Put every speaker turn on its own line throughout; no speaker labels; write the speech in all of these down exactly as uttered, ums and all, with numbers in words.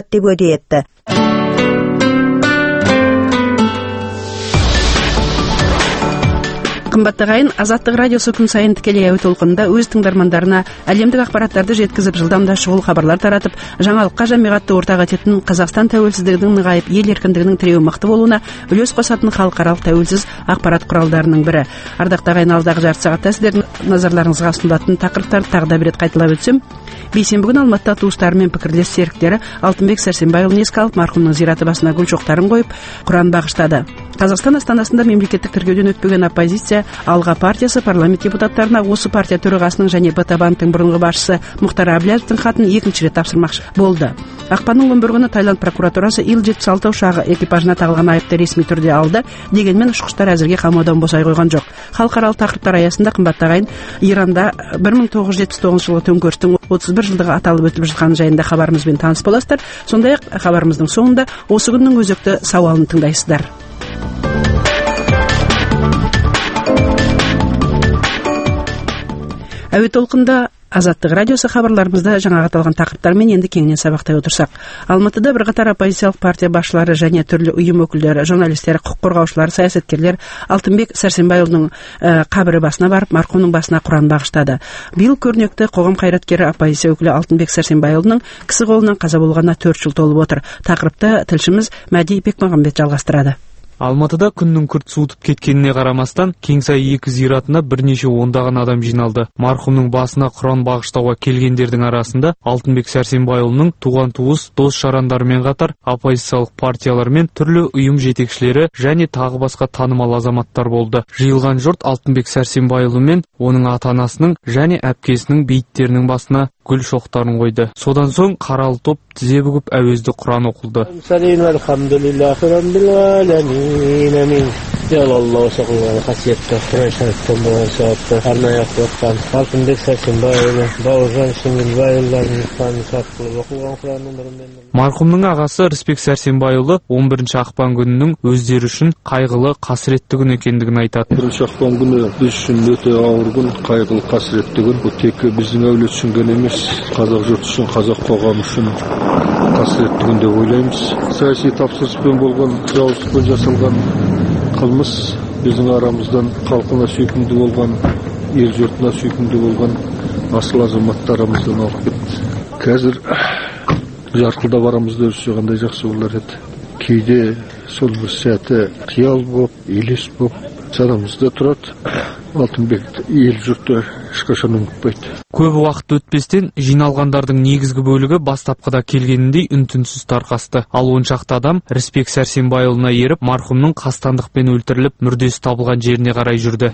болот деп уәде етті. Қымбатты ағайын, Азаттық радиосы күн сайын тікелей әуе толқынында өз тыңдармандарына әлемдік ақпараттарды жеткізіп, жылдамда шұғыл хабарлар таратып, жаңалыққа жамиғатты ортақ ететін, Қазақстан тәуелсіздігінің нығайып, ел еркіндігінің тіреуі мықты болуына үлес қосатын халықаралық тәуелсіз ақпарат құралдарының бірі. Ардақты ағайын, алдағы жарты сағатта сіздердің назарларыңызға ұсынылатын тақырыптарды тағы да бір рет қайталап өтсем, бейсенбі күні Алматыда туыстары мен пікірлес серіктері Алтынбек Сәрсенбайұлын еске алып, марқұмның зираты басына гүл шоқтарын қойып, Құран бағыштады. Қазақстан астанасында мемлекеттік тіркеуден өтпеген оппозиция Алға партиясы парламент депутаттарына осы партия төрағасының және БТА-банктың бұрынғы басшысы Мұхтар Әблязовтың хатын екінші рет тапсырмақшы болды. Ақпанның он бірі күні Таиланд прокуратурасы Ил жетпіс алты ұшағы экипажына тағылған айыпты ресми түрде алды, дегенмен ұшқыштар әзірге қамаудан босай қойған жоқ. Халықаралық тақырыптар аясында, қымбатты ағайын, Иранда бір мың тоғыз жүз жетпіс тоғызыншы жылғы төңкерістің отыз бір жылдығы аталып өтіліп жатқаны жайында хабарымызбен таныс боласыздар. Сондай-ақ хабарымыздың соңында осы күннің өзекті сауалын тыңдайсыздар. Әуе толқында Азаттық радиосы хабарларымызда жаңағы аталған тақырыптармен енді кеңінен сабақтай отырсақ. Алматыда бірқатар оппозициялық партия басшылары және түрлі ұйым өкілдері, журналистер, құқық қорғаушылар, саясаткерлер Алтынбек Сәрсенбайұлының ә, қабірі басына барып, марқұмның басына Құран бағыштады. Биыл көрнекті қоғам қайраткері, оппозиция өкілі Алтынбек Сәрсенбайұлының кісі қолынан қаза болғанына төрт жыл толып отыр. Тақырыпты тілшіміз Мәди Бекмағамбет жалғастырады.
Алматыда күннің күрт суытып кеткеніне қарамастан, Кеңсай екі зиратына бірнеше ондаған адам жиналды. Марқұмның басына Құран бағыштауға келгендердің арасында Алтынбек Сәрсенбайұлының туған туыс, дос жарандарымен қатар оппозициялық партиялар мен түрлі ұйым жетекшілері және тағы басқа танымал азаматтар болды. Жиылған жұрт Алтынбек Сәрсенбайұлы мен оның ата-анасының және әпкесінің бейіттерінің басына гүл шоқтарын қойды. Содан соң қаралы топ тізе бүгіп әуезді Құран оқылды.
Аллах соқылған қасиетті Құран шәріптен болған сауапты арнайы оқылған Алтынбек Сәрсенбайұлы, Бауыржан Шеңгелбайұлдарының қанын сатқылып оқылған Құранның бірімен.
Марқұмның ағасы Рысбек Сәрсенбайұлы он бірінші ақпан күнінің өздері үшін қайғылы, қасіретті күн екендігін айтады.
бірінші ақпан күні біз үшін өте ауыр күн, қайғылы, қасіретті күн. Бұл тек біздің әулет үшін ғана емес, қазақ жұрты үшін, қазақ қоғамы үшін қасіретті күн деп ойлаймыз. Саяси тапсырыспен болған, жауыздықпен жасалған қылмыс біздің арамыздан халқына сүйкімді болған, ел жұртына сүйкімді болған асыл азаматтарымыздан алып кетті. Қазір жарқылдап арамызда жүрсе қандай жақсы болар еді. Кейде сол бір сәті қиял болып, елес болып жанымызда тұрады. Алтынбекті ел жұрты ешқашан ұмытпайды.
Көп уақыт өтпестен жиналғандардың негізгі бөлігі бастапқыда келгеніндей үн-түнсіз тарқасты. Ал он шақты адам Рысбек Сәрсенбайұлына еріп, марқұмның қастандықпен өлтіріліп, мүрдесі табылған жеріне қарай жүрді.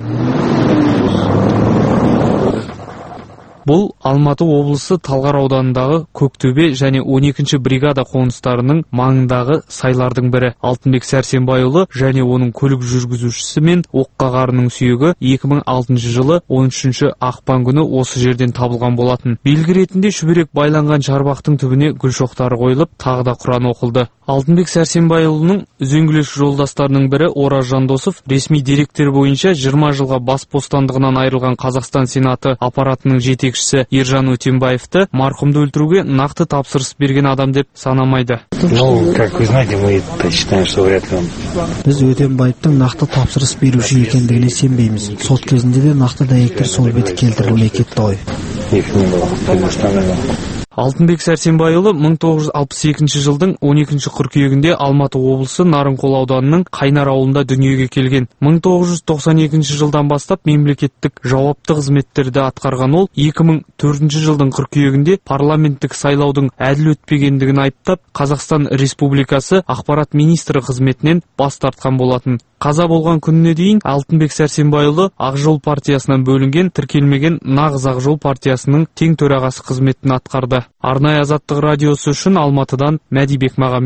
Бұл Алматы облысы Талғар ауданындағы Көктөбе және он екінші бригада қоныстарының маңындағы сайлардың бірі. Алтынбек Сәрсенбайұлы және оның көлік жүргізушісі мен оққағарының сүйегі екі мың алтыншы жылы он үшінші ақпан күні осы жерден табылған болатын. Белгі ретінде шүберек байланған шарбақтың түбіне гүл шоқтары қойылып, тағы да Құран оқылды. Алтынбек Сәрсенбайұлының үзеңгілес жолдастарының бірі Ораз Жандосов ресми деректер бойынша жиырма жылға бас бостандығынан айырылған Қазақстан Сенаты аппаратының жетекшісі Ержан Өтембаевты марқұмды өлтіруге нақты тапсырыс берген адам деп санамайды.
Ну, как вы знаете, мы считаем, что вряд ли он.
Біз Өтембаевтың нақты тапсырыс беруші екендігіне сенбейміз. Сот кезінде де нақты дәйектер сол беті келтірілмей кетті ғой.
Алтынбек Сәрсенбайұлы мың тоғыз жүз алпыс екінші жылдың он екінші қыркүйегінде Алматы облысы Нарынқол ауданының Қайнар ауылында дүниеге келген. мың тоғыз жүз тоқсан екінші жылдан бастап мемлекеттік жауапты қызметтерді атқарған ол, екі мың төртінші жылдың қыркүйегінде парламенттік сайлаудың әділ өтпегендігін айыптап, Қазақстан Республикасы ақпарат министрі қызметінен бас тартқан болатын. Қаза болған күніне дейін Алтынбек Сәрсенбайұлы Ақ жол партиясынан бөлінген тіркелмеген нағыз Ақ жол партиясының тең төрағасы қызметін атқарды. Арнайы Азаттық радиосы үшін Алматыдан Мәди Бекмағамбет.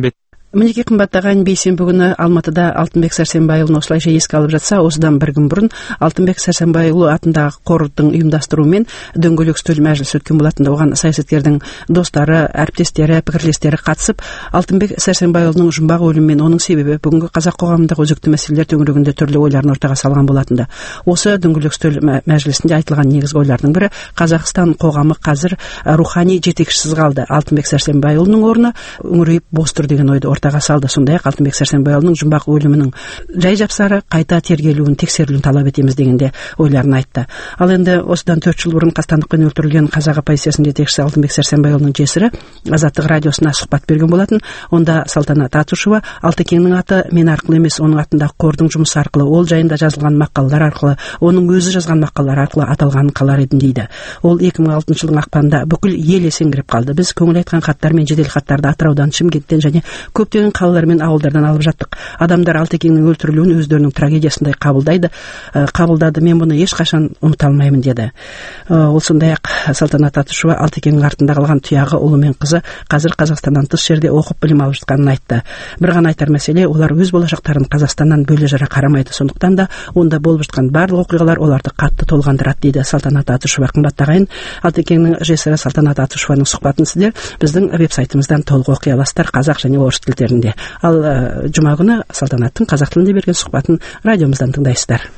Мінеки қымбаттаған бейсенбі күні Алматыда Алтынбек Сәрсенбайұлын осылайша еске алып жатса, осыдан бір күн бұрын Алтынбек Сәрсенбайұлы атындағы қордың ұйымдастыруымен дөңгелек үстел мәжіліс өткен болатын. Оған саясаткердің достары, әріптестері, пікірлестері қатысып, Алтынбек Сәрсенбайұлының жұмбақ өлімі мен оның себебі бүгінгі қазақ қоғамындағы өзекті мәселелер төңірегінде түрлі ойларын ортаға салған болатын. Осы дөңгелек үстел мәжілісінде айтылған негізгі ойлардың бірі Қазақстан қоғамы қазір рухани жетекшісіз қалды. Алтынбек Сәрсенбайұлының орны үңірейіп бос тұр деген ойды ортаға салды. Сондай-ақ Алтынбек Сәрсенбайұлының жұмбақ өлімінің жай-жапсары қайта тергелуін, тексерілуін талап етеміз дегенде ойларын айтты. Ал енді осыдан төрт жыл бұрын қастандықпен өлтірілген қазақ оппозициясының жетекшісі Алтынбек Сәрсенбайұлының жесірі Азаттық радиосына сұхбат берген болатын. Онда Салтанат Атушева Алтекеңнің аты мен арқылы емес, оның атындағы қордың жұмысы арқылы, ол жайында жазылған мақалалар арқылы, оның өзі жазған мақалалар арқылы аталғанын қалар едім дейді. Ол екі мың алтыншы жылдың ақпанында бүкіл ел есеңгіреп қалды. Біз көңіл айтқан хаттар мен жедел хаттарды Атыраудан, Шымкенттен және көптеген қалалар мен ауылдардан алып жаттық. Адамдар Алтекеңнің өлтірілуін өздерінің трагедиясындай қабылдайды, қабылдады. Мен бұны ешқашан ұмыта алмаймын деді. Ол сондай-ақ Салтанат Атушева Алтекеңнің артында қалған тұяғы ұлы мен қызы қазір Қазақстаннан тыс жерде оқып білім алып жатқанын айтты. Bir ғана айтар мәселе, олар өз болашақтарын Қазақстаннан бөле жара қарамайды. Сондықтан да онда болып жатқан барлық оқиғалар оларды қатты толғандырады дейді Салтанат Атушева. Қымбатты ағайын, Алтекеңнің жесірі Салтанат Атушеваның сұхбатын сіздер біздің веб-сайтымыздан толық оқи аласыздар, қазақ және орыс тілдерінде. Ал жұма күні Салтанаттың қазақ тілінде берген сұхбатын радиомыздан тыңдайсыздар.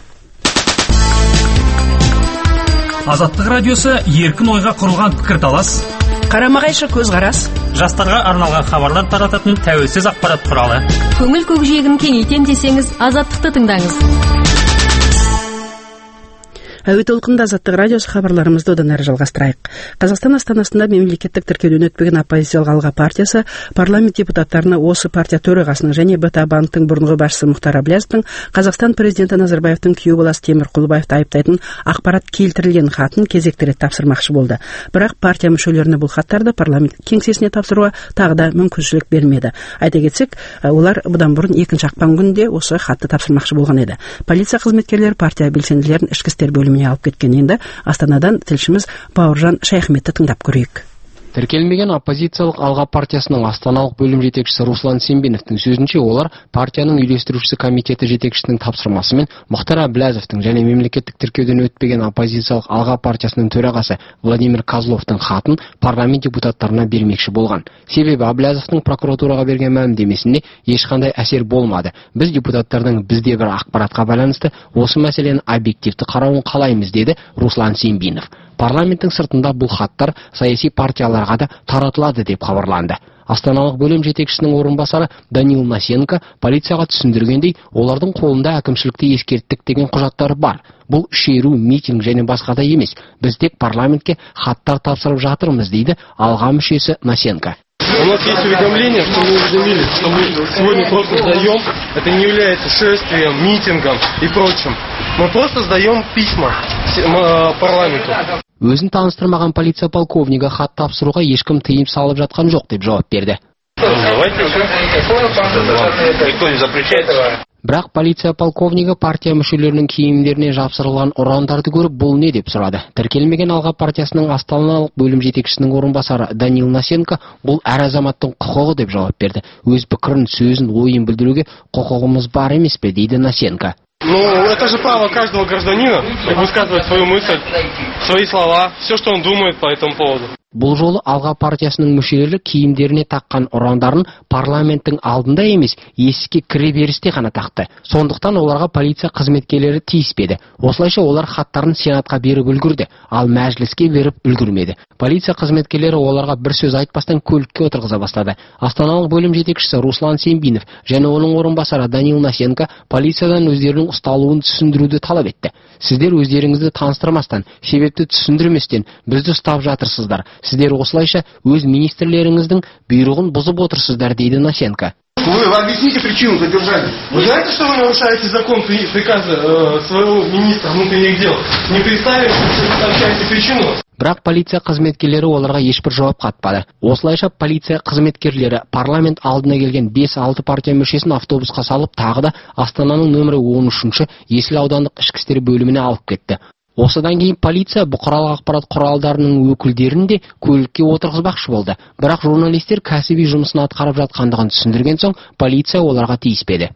Азаттық радиосы еркін ойға құрылған пікірталас,
қарама-қайшы көзқарас,
жастарға арналған хабарлар тарататын тәуелсіз ақпарат құралы.
Көңіл көкжиегін кеңейтем десеңіз, Азаттықты тыңдаңыз.
Әуе толқында Азаттық радиосы хабарларымызды одан әрі жалғастырайық. Қазақстан астанасында мемлекеттік тіркеуден өтпеген оппозициялық Алға партиясы парламент депутаттарына осы партия төрағасының және БТА банктың бұрынғы басшысы Мұхтар Әблязовтың Қазақстан президенті Назарбаевтың күйеу баласы Темір Құлыбаевты айыптайтын ақпарат келтірілген хатын кезекті рет тапсырмақшы болды. Бірақ партия мүшелеріне бұл хаттарды парламент кеңсесіне тапсыруға тағы да мүмкіншілік бермеді. Айта кетсек, олар бұдан бұрын екінші ақпан күнінде осы хатты тапсырмақшы болған еді. Полиция қызметкерлері партия белсенділерін ішкі істер бөліміне алып кеткен. Енді Астанадан тілшіміз Бауыржан Шайхметті тыңдап көрейік.
Тіркелмеген оппозициялық Алға партиясының астаналық бөлім жетекшісі Руслан Сембиновтың сөзінше, олар партияның үйлестірушісі комитеті жетекшісінің тапсырмасымен Мұхтар Әблязовтың және мемлекеттік тіркеуден өтпеген оппозициялық Алға партиясының төрағасы Владимир Козловтың хатын парламент депутаттарына бермекші болған. Себебі Әблязовтың прокуратураға берген мәлімдемесінде ешқандай әсер болмады. Біз депутаттардың бізде бір ақпаратқа байланысты осы мәселені объективті қарауын қалаймыз, деді Руслан Сембинов. Парламенттің сыртында бұл хаттар саяси партияларға да таратылады деп хабарланды. Астаналық бөлім жетекшісінің орынбасары Данил Насенко полицияға түсіндіргендей, олардың қолында әкімшілікті ескерттік деген құжаттары бар. Бұл шеру, митинг және басқа да емес. Біз тек парламентке хаттар тапсырып жатырмыз, дейді Алға мүшесі Насенко.
У нас есть уведомление, что мы уведомили, что мы сегодня просто сдаем. Это не является шествием, митингом и прочим. Мы просто сдаем письма парламенту.
Өзін таныстырмаған полиция полковнигі хат тапсыруға ешкім тыйым салып жатқан жоқ деп жауап берді. Бірақ полиция полковнигі партия мүшелерінің киімдеріне жапсырылған ұрандарды көріп, бұл не деп сұрады. Тіркелмеген Алға партиясының астаналық бөлім жетекшісінің орынбасары Данил Насенко бұл әр азаматтың құқығы деп жауап берді. Өз пікірін, сөзін, ойын білдіруге құқығымыз бар емес пе, дейді Насенко.
Ну, это же право каждого гражданина высказывать свою мысль, свои слова, все, что он думает по этому поводу.
Бұл жолы Алға партиясының мүшелері киімдеріне таққан ұрандарын парламенттің алдында емес, есікке кіре берісте ғана тақты. Сондықтан оларға полиция қызметкерлері тиіспеді. Осылайша олар хаттарын сенатқа беріп үлгірді, ал мәжіліске беріп үлгірмеді. Полиция қызметкерлері оларға бір сөз айтпастан көлікке отырғыза бастады. Астаналық бөлім жетекшісі Руслан Сембинов және оның орынбасары Данил Насенко полициядан өздерінің ұсталуын түсіндіруді талап етті. Сіздер өздеріңізді таныстырмастан, себепті түсіндірместен бізді ұстап жатырсыздар. Сіздер осылайша өз министрлеріңіздің бұйрығын бұзып отырсыздар, дейді Насенко.
Вы объясните причину задержания. Вы знаете, что вы нарушаете закон приказа э, своего министра внутренних дел? Не представили, сообщаете причину?
Бірақ полиция қызметкерлері оларға ешбір жауап қатпады. Осылайша полиция қызметкерлері парламент алдына келген бес-алты партия мүшесін автобусқа салып, тағы да Астананың нөмірі он үшінші Есіл аудандық ішкі істер бөліміне алып кетті. Осыдан кейін полиция бұқаралық ақпарат құралдарының өкілдерін де көлікке отырғызбақшы болды. Бірақ журналистер кәсіби жұмысын атқарып жатқандығын түсіндірген соң, полиция оларға тиіспеді.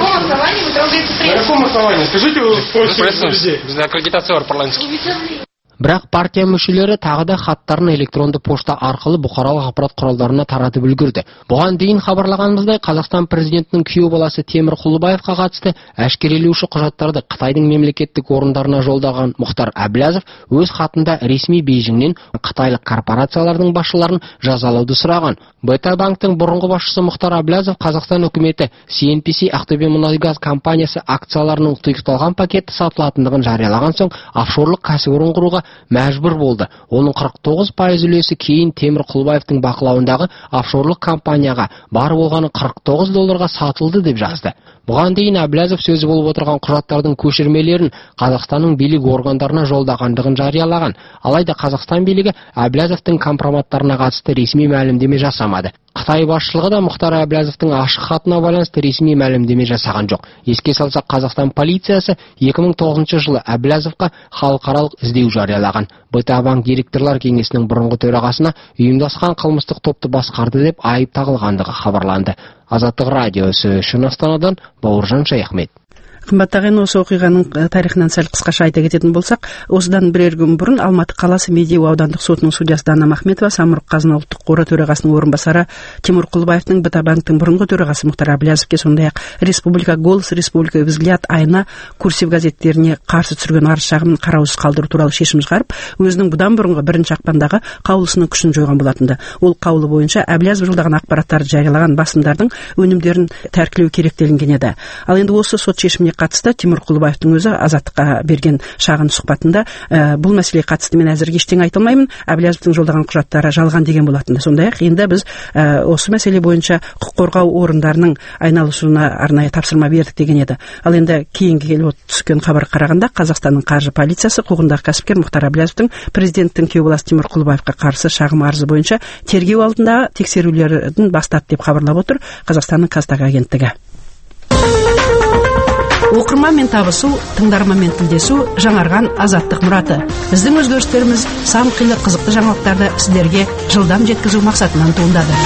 На каком основании? Скажите, вы спросите людей.
Бізде аккредитация бар парламентский. Бірақ партия мүшелері тағы да хаттарын электронды пошта арқылы бұқаралық ақпарат құралдарына таратып үлгерді. Бұған дейін хабарлағанымыздай, Қазақстан президентінің күйеу баласы Темір Құлыбаевқа қатысты әшкерелеуші құжаттарды Қытайдың мемлекеттік орындарына жолдаған Мұхтар Әблязов өз хатында ресми Бейжіңнен қытайлық корпорациялардың басшыларын жазалауды сұраған. Бета банктың бұрынғы басшысы Мұхтар Әблязов Қазақстан үкіметі си эн пи си Ақтөбе мұнай-газ компаниясы акцияларының тұйықталған пакеті сатылатындығын жариялаған соң, офшорлық кәсіпорын құруға мәжбүр болды. Оның қырық тоғыз пайыз үлесі кейін Темір Құлыбаевтың бақылауындағы офшорлық компанияға бар болғаны қырық тоғыз долларға сатылды деп жазды. Бұған дейін Әблязов сөзі болып отырған құжаттардың көшірмелерін Қазақстанның билік органдарына жолдағандығын жариялаған. Алайда Қазақстан билігі Әблязовтың компроматтарына қатысты ресми мәлімдеме жасамады. Қытай басшылығы да Мұхтар Әблязовтың ашық хатына байланысты ресми мәлімдеме жасаған жоқ. Еске салсақ, Қазақстан полициясы екі мың тоғызыншы жылы Әблязовқа халықаралық іздеу жариялаған. Бета банк директорлар кеңесінің бұрынғы төрағасына ұйымдасқан қылмыстық топты басқарды деп айып тағылғандығы хабарланды. Азаттық радиосы үшін Астанадан Бауыржан Шаяхмет.
Қымбаттаған, осы оқиғаның тарихынан сәл қысқаша айта кететін болсақ, осыдан бірер күн бұрын Алматы қаласы Медеу аудандық сотының судьясы Дана Махметова, Самұрық қазына ұлттық қоры төрағасының орынбасары Тимур Құлыбаевтың, Бета банктың бұрынғы төрағасы Мұхтар Әблязовке, сондай-ақ Республика Голос, Республика Взгляд, Айна, Курсив газеттеріне қарсы түсірген арыз шағымын қараусыз қалдыру туралы шешім шығарып, өзінің бұдан бұрынғы бірінші ақпандағы қаулысының күшін жойған болатынды. Ол қаулы бойынша Әблязов жылдаған ақпараттарды жариялаған басылымдардың өнімдерін тәркілеу керек делінген еді. Ал енді осы сот шешіміне қатысты Тимур Құлыбаевтың өзі Азаттыққа берген шағын сұхбатында ә, бұл мәселеге қатысты мен әзірге ештеңе айта алмаймын, Әблязовтың жолдаған құжаттары жалған деген болатынды. Сондай-ақ енді біз ә, осы мәселе бойынша құқық қорғау орындарының айналысуына арнайы тапсырма бердік деген еді. Ал енді кейінгі келіп түскен хабар қарағанда, Қазақстанның қаржы полициясы қуғындағы кәсіпкер Мұхтар Әблязовтың президенттің күйеу баласы Тимур Құлыбаевқа қарсы шағым арызы бойынша тергеу алдындағы тексерулерін бастады деп хабарлап отыр Қазақстанның Қазтаг агенттігі. Оқырманмен табысу, тыңдарманмен тілдесу жаңарған азаттық мұраты. Біздің өзгерістеріміз сан қилы қызықты жаңалықтарды сіздерге жылдам жеткізу мақсатынан туындады.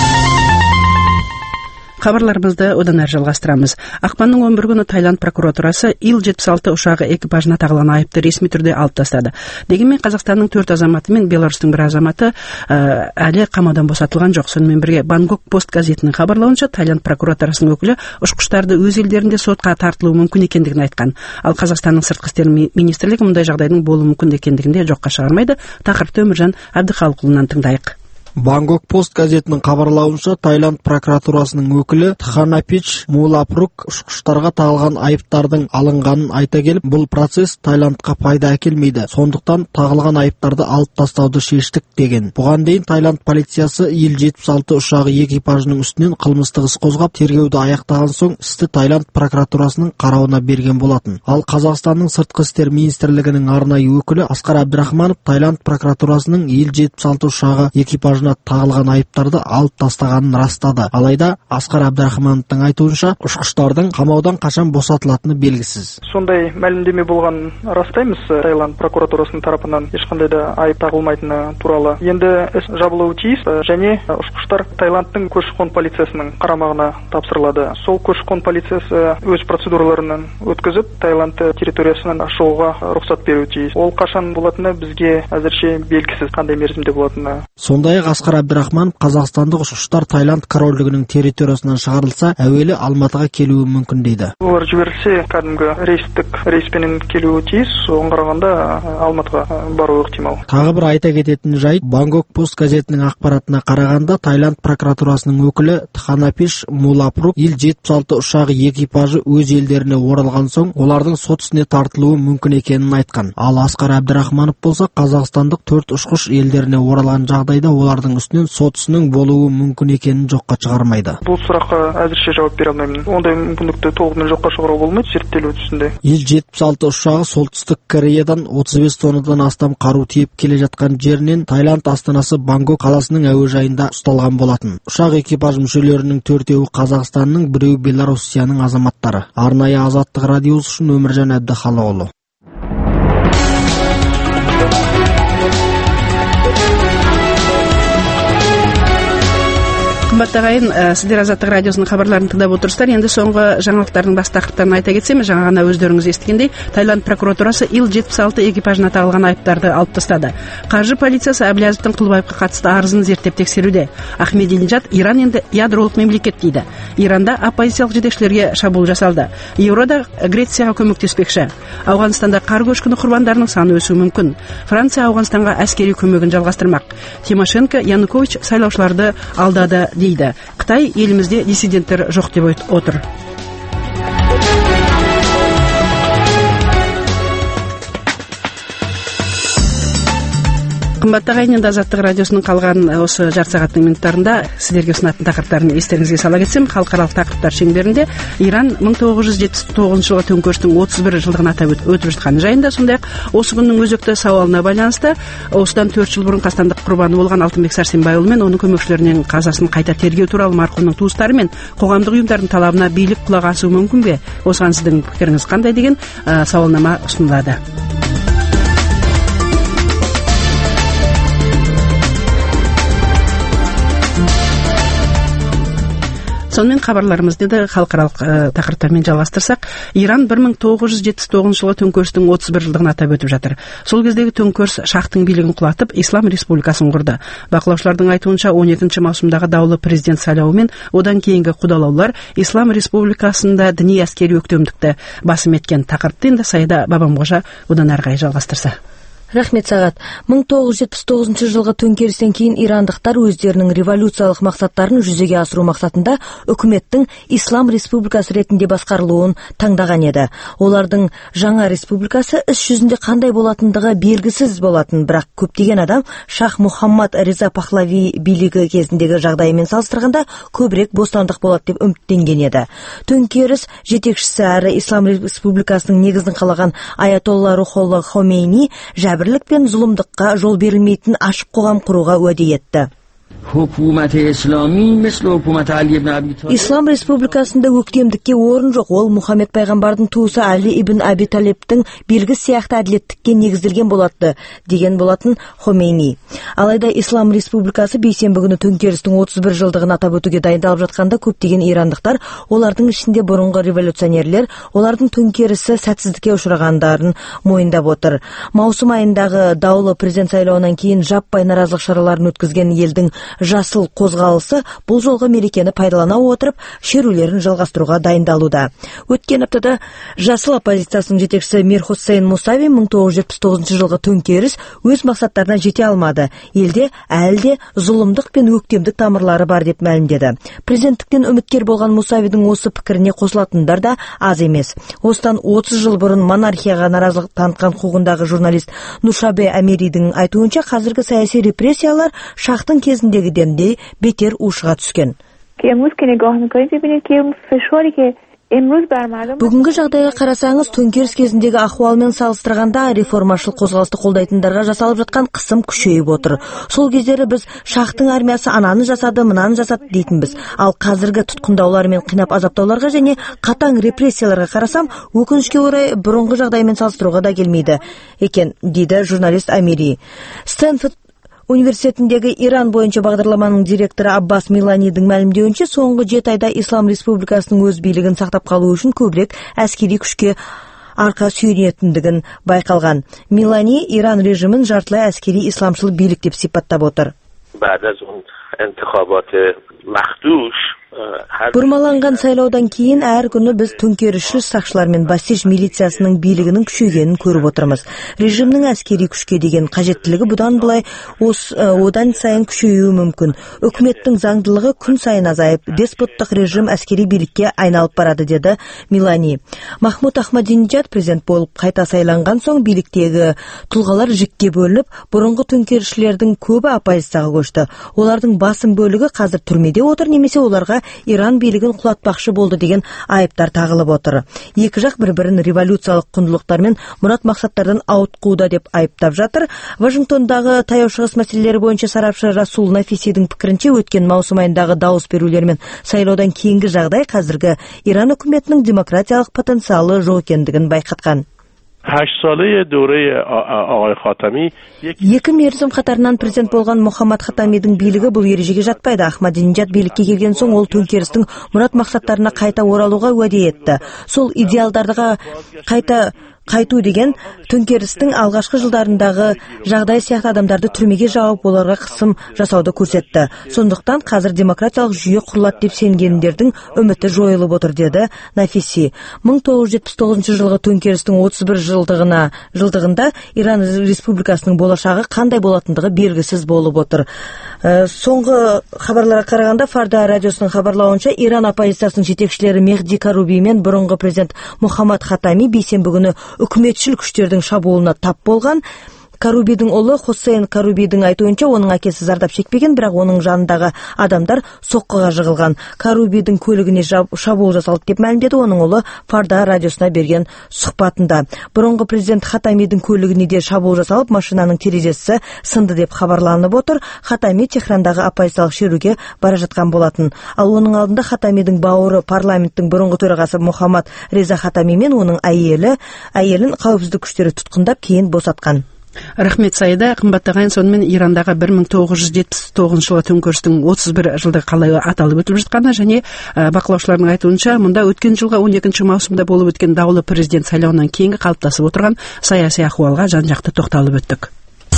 Хабарларымызды одан әрі жалғастырамыз. Ақпанның он бір күні Таиланд прокуратурасы Ил жетпіс алты ұшағы экипажына тағылған айыпты ресми түрде алып тастады. Дегенмен Қазақстанның төрт азаматы мен Беларусьтың бір азаматы ә, әлі қамаудан босатылған жоқ. Сонымен бірге Бангкок пост газетінің хабарлауынша, Таиланд прокуратурасының өкілі ұшқыштарды өз елдерінде сотқа тартылуы мүмкін екендігін айтқан. Ал Қазақстанның сыртқы істер министрлігі мұндай жағдайдың болуы мүмкін екендігін де жоққа шығармайды. Тақырыпты Өміржан Әбдіхалықұлынан тыңдайық.
Бангкок пост газетінің хабарлауынша, Таиланд прокуратурасының өкілі Тханапич Мулапрук ұшқыштарға тағылған айыптардың алынғанын айта келіп, бұл процесс Таиландқа пайда әкелмейді, сондықтан тағылған айыптарды алып тастауды шештік деген. Бұған дейін Таиланд полициясы Ил жетпіс алты ұшағы экипажының үстінен қылмыстық іс қозғап, тергеуді аяқтаған соң істі Таиланд прокуратурасының қарауына берген болатын. Ал Қазақстанның сыртқы істер министрлігінің арнайы өкілі Асқар Әбдірахманов Таиланд прокуратурасының Ил жетпіс алты ұшағы экипажына тағылған айыптарды алып тастағанын растады. Алайда Асқар Әбдірахмановтың айтуынша, ұшқыштардың қамаудан қашан босатылатыны белгісіз.
Сондай мәлімдеме болған растаймыз. Таиланд прокуратурасының тарапынан ешқандай да айып тағылмайтыны туралы. Енді іс жабылуы тиіс және ұшқыштар Таиландтың көші-қон полициясының қарамағына тапсырылады. Сол көші-қон полициясы өз процедураларын өткізіп, Таиланд территориясынан шығуға рұқсат беруі тиіс. Ол қашан болатыны бізге әзірше белгісіз, қандай мерзімде болатыны.
Сондай-ақ Асқар Әбдірахманов, қазақстандық ұшқыштар Таиланд корольдігінің территориясынан шығарылса, әуелі Алматыға келуі мүмкін дейді.
Олар жіберілсе, кәдімгі рейстік рейспенен келуі тиіс, оған қарағанда Алматыға баруы ықтимал.
Тағы бір айта кететін жайт, Бангкок пост газетінің ақпаратына қарағанда, Таиланд прокуратурасының өкілі Тханапиш Мулапрук Ил жетпіс алты ұшағы экипажы өз елдеріне оралған соң, олардың сот ісіне тартылуы мүмкін екенін айтқан. Ал Асқар Әбдірахманов болса, қазақстандық төрт ұшқыш елдеріне оралған жағдайда олардың үстінен сот ісінің болуы мүмкін екенін жоққа шығармайды.
Бұл сұраққа әзірше жауап бере алмаймын. Ондай мүмкіндікті толығымен жоққа шығару болмайды, зерттелу үстінде.
Ил жетпіс алты ұшағы солтүстік Кореядан отыз бес тоннадан астам қару тиеп келе жатқан жерінен Таиланд астанасы Бангкок қаласының әуежайында ұсталған болатын. Ұшақ экипаж мүшелерінің төртеуі Қазақстанның, біреуі Белоруссияның азаматтары. Арнайы Азаттық радиосы үшін Өміржан Әбдіхалықұлы.
Кымбаттуу агайын, сиздер Азаттык радиосунун кабарларын тыңдап отурсуздар. Энди соңку жаңылыктардын бас тақырыптарын айта кетсем, жаңа гана өздөрүңүз эстигендей, Таиланд прокуратурасы Ил жетимиш алты экипажына тагылган айыптарды алып тастады. Каржы полициясы Аблязовдун Кулбаевга катысты арызын зерттеп текшерүүдө. Ахмединежад Иран энди ядролук мамлекет дейди. Иранда оппозициялык жетекчилерге шабуул жасалды. Еврода Грецияга көмөктөшпекчи. Афганстанда кар көчкүнү курбандарынын саны өсүшү мүмкүн. Франция Афганстанга аскерий көмөгүн жалгастырмак. Тимошенко Янукович сайлоочуларды алдады дейди. Кытай элимизде диссиденттер жок деп отур. Кымбаттуу агайын, Азаттык радиосунун калган осы жарты сааттын минуттарында сиздерге сунатын тақырыптарын эстериңизге сала кетсем, халыкаралык тақырыптар чеңберинде Иран миң тогуз жүз жетимиш тогузунчу жылғы төңкөрүштүн отуз бир жылдыгын атап өтүп жатканы жайында, сондай осы күндүн өзөктүү сабалына байланыста осудан төрт жыл бурун кастандык курбаны болгон Алтынбек Сарсенбай уулу менен онун көмөкчүлөрүнүн казасын кайта тергөө тууралуу маркумдун туустары менен коомдук уюмдардын талабына бийлик кулак асуу мүмкүнбү? Осуган сиздин пикириңиз кандай деген сабалнама сунулады. Сонымен кабарларыбызды да халыкаралык тақырыптар менен жалгастырсак, Иран бир миң тогуз жүз жетимиш тогузунчу жылы төңкөрүштүн отуз бир жылдыгын атап өтүп жатыр. Сол кездеги төңкөрүш шахтын бийлигин кулатып, Ислам Республикасын курду. Бакылаучулардын айтуунча он экинчи маусумдагы даулуу президент шайлообу менен одан кийинки кудалоолор Ислам Республикасында диний аскерий өктөмдүктү басым эткен. Тақырыпты энди Сайда Бабамкожа одан ары карай жалгастырса.
Рахмет Сагат. миң тогуз жүз жетимиш тогузунчу жылғы төңкерістен кейін ирандықтар өздерінің революциялық мақсаттарын жүзеге асыру мақсатында үкіметтің Ислам Республикасы ретінде басқарылуын таңдаған еді. Олардың жаңа республикасы іс жүзінде қандай болатындығы белгісіз болатын, бірақ көптеген адам Шах Мухаммад Реза Пахлави билігі кезіндегі жағдайымен салыстырғанда көбірек бостандық болады деп үміттенген еді. Төңкеріс жетекшісі әрі Ислам Республикасының негізін қалаған Аятолла Рухолла Хомейни бірлік пен зұлымдыққа жол берілмейтін ашық қоғам құруға уәде етті. Ислам республикасында өктемдікке орын жоқ. Ол Мұхаммед пайғамбардың туысы Али ибн Аби Талибтің белгі сияқты әділеттікке негізделген болады деген болатын Хомейни. Алайда Ислам республикасы бейсенбі күні төңкерістің отуз бир жылдығын атап өтуге дайындалып жатқанда көптеген ирандықтар, олардың ішінде бұрынғы революционерлер, олардың төңкерісі сәтсіздікке ұшырағандарын мойындап отыр. Маусым айындағы даулы президент сайлауынан кейін жаппай наразылық шараларын өткізген елдің жасыл қозғалысы бұл жолғы мерекені пайдалана отырып шерулерін жалғастыруға дайындалуда. Өткен аптада жасыл оппозициясының жетекшісі Мир Хусейн Мусави миң тогуз жүз жетпіс тоғызынчы жылғы төңкеріс өз мақсаттарына жете алмады. Елде әлде зұлымдық пен өктемдік тамырлары бар деп мәлімдеді. Президенттіктен үміткер болған Мусавидің осы пікіріне қосылатындар да аз емес. Осыдан отуз жыл бұрын монархияға наразылық танытқан қуғындағы журналист Нушабе Америдің айтуынша қазіргі саяси репрессиялар шахтың кезіндегі дендей бетер ушыға түскен. Бүгінгі жағдайға қарасаңыз, төңкеріс кезіндегі ахуалмен салыстырғанда реформашыл қозғалысты қолдайтындарға жасалып жатқан қысым күшейіп отыр. Сол кездері біз шахтың армиясы ананы жасады, мынаны жасады дейтінбіз. Ал қазіргі тұтқындаулар мен қинап азаптауларға және қатаң репрессияларға қарасам, өкінішке орай бұрынғы жағдаймен салыстыруға да келмейді екен, дейді журналист Амири. Стэнфорд университетіндегі Иран бойынша бағдарламаның директоры Аббас Миланидің мәлімдеуінше, соңғы жеті айда Ислам Республикасының өз билігін сақтап қалу үшін көбірек әскери күшке арқа сүйенетіндігін байқалған. Милани Иран режимін жартылай әскери исламшыл билік деп сипаттап отыр. Бұрмаланған сайлаудан кейін әр күні біз төңкерісші сақшылар мен Басиж милициясының билігінің күшейгенін көріп отырмыз. Режимнің әскери күшке деген қажеттілігі бұдан былай одан сайын күшеюі мүмкін. Үкіметтің заңдылығы күн сайын азайып, деспоттық режим әскери билікке айналып барады, деді Милани. Махмуд Ахмадинежад президент болып қайта сайланған соң биліктегі тұлғалар жікке бөлініп, бұрынғы төңкерісшілердің көбі оппозицияға көшті. Олардың басым бөлігі қазір түрмеде отыр, немесе оларға Иран билігін құлатпақшы болды деген айыптар тағылып отыр. Екі жақ бір-бірін революциялық құндылықтар мен мұрат мақсаттардан ауытқуда деп айыптап жатыр. Вашингтондағы таяу шығыс мәселелері бойынша сарапшы Расул Нафисидің пікірінше, өткен маусым айындағы дауыс берулер мен сайлаудан кейінгі жағдай қазіргі Иран үкіметінің демократиялық потенциалы жоқ екендігін байқатқан.
هشت ساله دوره آقای خاتمی
екі мерзім қатарынан президент болған Мухаммад Хатамидің билігі бұл ережеге жатпайды. Ахмадинежад билікке келген соң ол төңкерістің мұрат мақсаттарына қайта оралуға уәде етті. Сол идеалдарға қайта қайту деген төңкерістің алғашқы жылдарындағы жағдай сияқты адамдарды түрмеге жауып оларға қысым жасауды көрсетті. Сондықтан қазір демократиялық жүйе құрылады деп сенгендердің үміті жойылып отыр, деді Нафиси. мың тоғыз жүз жетпіс тоғызыншы жылғы төңкерістің отыз бір жылдығына жылдығында Иран Республикасының болашағы қандай болатындығы белгісіз болып отыр. Соңғы хабарларға қарағанда Фарда радиосының хабарлауынша Иран оппозициясының жетекшілері Мехди Каруби мен бұрынғы президент Мухаммад Хатами бейсенбі күні үкіметшіл күштердің шабуылына тап болған. Карубидің ұлы Хусейн Карубидің айтуынша оның әкесі зардап шекпеген, бірақ оның жанындағы адамдар соққыға жығылған. Карубидің көлігіне шабуыл жасалды деп мәлімдеді оның ұлы Фарда радиосына берген сұхбатында. Бұрынғы президент Хатамидің көлігіне де шабуыл жасалып, машинаның терезесі сынды деп хабарланып отыр. Хатами Техрандағы оппозициялық шеруге бара жатқан болатын. Ал оның алдында Хатамидің бауыры парламенттің бұрынғы төрағасы Мухаммад Реза Хатами мен оның әйелі әйелін қауіпсіздік күштері тұтқындап кейін босатқан.
Рахмет, Саида. Қымбаттаған, сонымен Ирандағы бір мың тоғыз жүз жетпіс тоғызыншы жылы төңкерістің отыз бір жылдығы қалай аталып өтіліп жатқаны және бақылаушылардың айтуынша, мұнда өткен жылғы он екінші маусымда болып өткен даулы президент сайлауынан кейінгі қалыптасып отырған саяси ахуалға жан-жақты тоқталып өттік.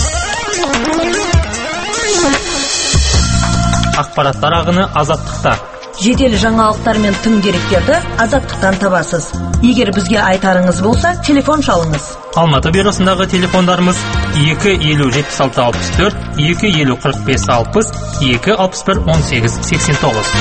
Ақпараттар ағыны азаттықта.
Жедел жаңалықтар мен тың деректерді азаттықтан табасыз. Егер бізге айтарыңыз болса, телефон шалыңыз.
Алматы бюросындағы телефондарымыз екі елу жетпіс алты алпыс төрт, екі елу қырық бес алпыс, екі алпыс бір он сегіз сексен тоғыз.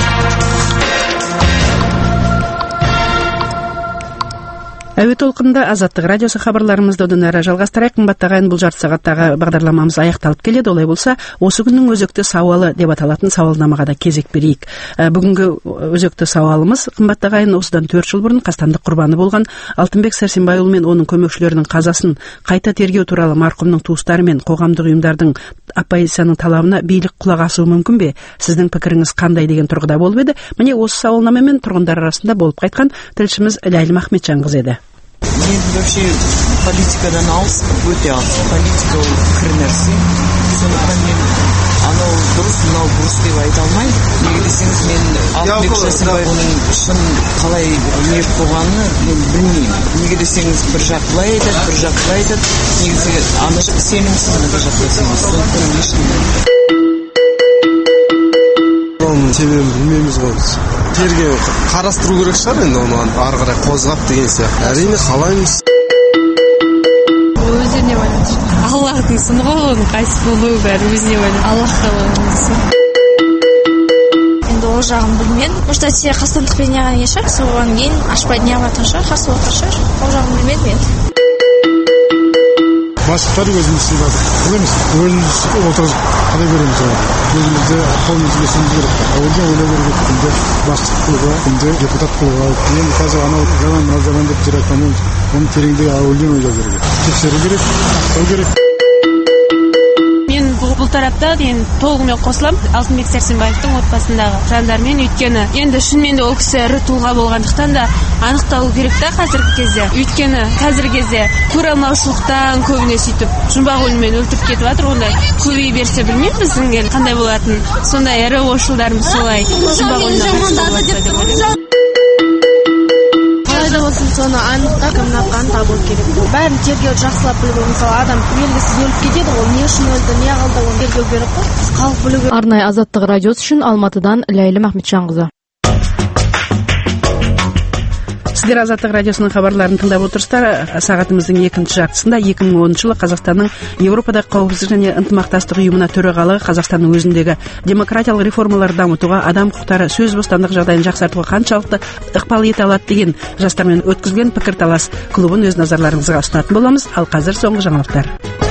Әуе толқында Азаттық радиосы хабарларымызды одан әрі жалғастырайық. Қымбаттаған, бұл жарты сағаттағы бағдарламамыз аяқталып келеді. Олай болса, осы күннің өзекті сауалы деп аталатын сауалнамаға да кезек берейік. Бүгінгі өзекті сауалымыз, қымбаттаған, осыдан төрт жыл бұрын қастандық құрбаны болған Алтынбек Сәрсенбайұлы мен оның көмекшілерінің қазасын қайта тергеу туралы марқұмның туыстары мен қоғамдық ұйымдардың оппозицияның талабына билік құлақ асуы мүмкін бе? Сіздің пікіріңіз қандай деген тұрғыда болып еді? Міне осы сауалнамамен тұрғындар арасында болып қайтқан тілшіміз Ләйлім Ахметжанқызы еді.
Мен вообще политикадан алыс, өте алыс. Политика ол кір нәрсе. Сондықтан мен анау дұрыс, мынау бұрыс деп айта алмаймын. Неге десеңіз, мен Алтынбек Сәрсенбайұлының шын қалай мерт болғанын мен білмеймін. Неге десеңіз, бір жақ былай айтады, бір жақ былай айтады. Негізі ана сенімсіз, ана жақта сенімсіз. Сондықтан мен ешқандай
себебін білмейміз ғой біз. Тергеу қарастыру керек шығар енді оны ары қарай қозғап деген сияқты. Әрине қалаймыз.
Өзіне байланысты. Аллахтың ісі ғой, оның қайсы болуы бәрі өзіне байланысты. Аллахқа байланысты.
Енді ол жағын білмедім. Может, сен қастандықпен неғаны не шығар, соған кейін ашпай неғатын шығар, қарсы отырған шығар. Ол жағын білмедім енді.
Бастықтар өзіміз сыйлады. Бұл емес, өзіміз отырып қалай береміз оған. Өзімізді қолымызға сеніміз керек. Әуелде ойлау керек, кімді бастық қылуға, кімді депутат қылуға. Енді қазір анау жаман, мынау жаман деп жүр айтамыз. Оны тереңде әуелден ойлау керек. Тексеру керек, ақтау керек.
Мен бұл тарапта енді толығымен қосыламын Алтынбек Сәрсенбаевтың отбасындағы жандармен, өйткені енді шынымен де ол кісі ірі тұлға болғандықтан да анықталу керек та қазіргі кезде. Өйткені қазіргі кезде көреалмаушылықтан көбіне сөйтіп жұмбақ өліммен өлтіріп кетіп жатыр. Ондай көбейе берсе білмеймін біздің ел қандай болатын. Сондай ірі ойшылдарымыз солай жұмбақ өліммен
Қалайда болсын соны анықтап кімнің атқанын табу керек. Бәрін тергеуді жақсылап білу. Мысалы адам белгісіз өліп кетеді, ол не үшін өлді, не қалды, оны тергеу керек қой. Халық білу керек.
Арнайы Азаттық радиосы үшін Алматыдан Ләйлім Ахметжанқызы.
Сіздер Азаттық радиосының хабарларын тыңдап отырсыздар. Сағатымыздың екінші жартысында екі мың оныншы жылы Қазақстанның Еуропадағы қауіпсіздік және ынтымақтастық ұйымына төрағалығы Қазақстанның өзіндегі демократиялық реформаларды дамытуға, адам құқықтары, сөз бостандығы жағдайын жақсартуға қаншалықты ықпал ете алады деген жастармен өткізілген пікірталас клубын өз назарларыңызға ұсынатын боламыз. Ал қазір соңғы жаңалықтар.